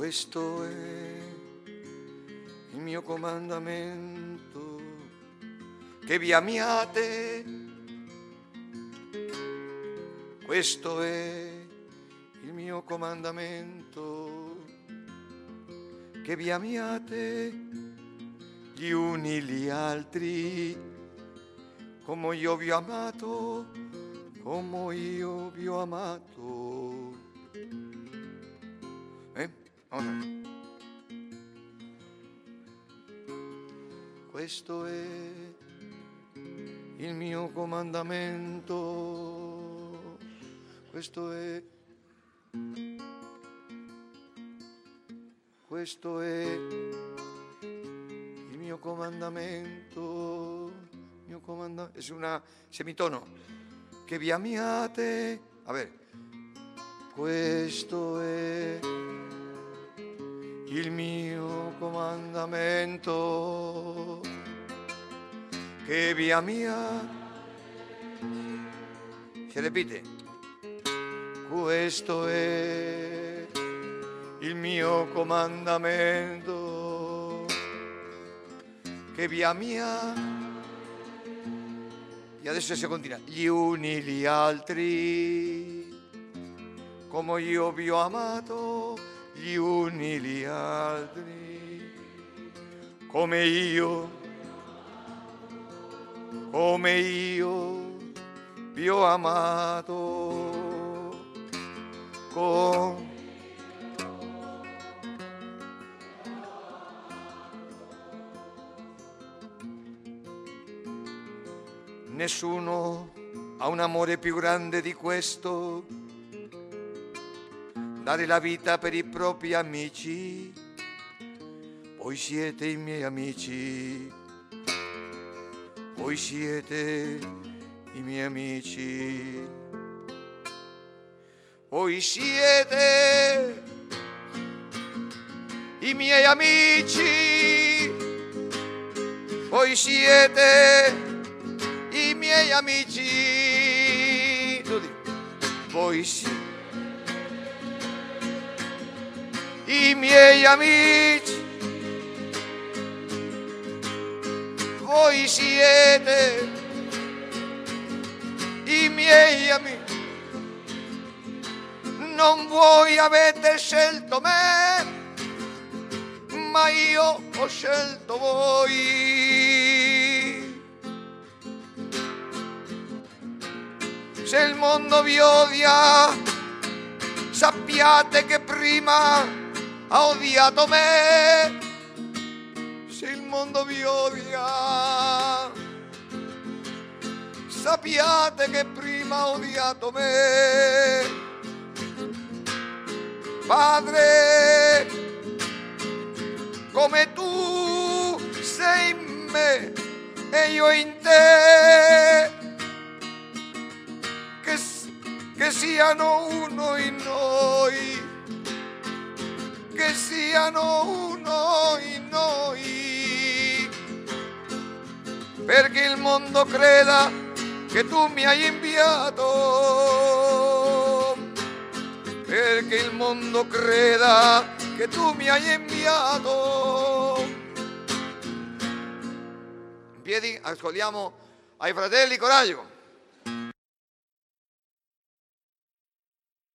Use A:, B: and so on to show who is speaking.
A: Questo è il mio comandamento, che vi amiate. Questo è il mio comandamento, che vi amiate gli uni gli altri, come io vi ho amato, come io vi ho amato. Questo è il mio comandamento, questo è il mio comandamento, è una semitono, che vi amiate. A ver, questo è il mio comandamento, che vi amiate. Si ripete, questo è il mio comandamento, che vi amiate. E adesso si continua, gli uni gli altri, come io vi ho amato, gli uni gli altri, come io vi ho amato, Nessuno ha un amore più grande di questo, dare la vita per i propri amici. Voi siete i miei amici, voi siete i miei amici, voi siete i miei amici, voi siete i miei amici, voi siete i miei amici, voi siete i miei amici. Non voi avete scelto me, ma io ho scelto voi. Se il mondo vi odia, sappiate che prima ha odiato me. Se il mondo vi odia, sappiate che prima ha odiato me. Padre, come tu sei in me e io in te, che siano uno in noi, che siano uno in noi, perché il mondo creda che tu mi hai inviato, perché il mondo creda che tu mi hai inviato. In piedi, ascoltiamo ai fratelli Coraggio.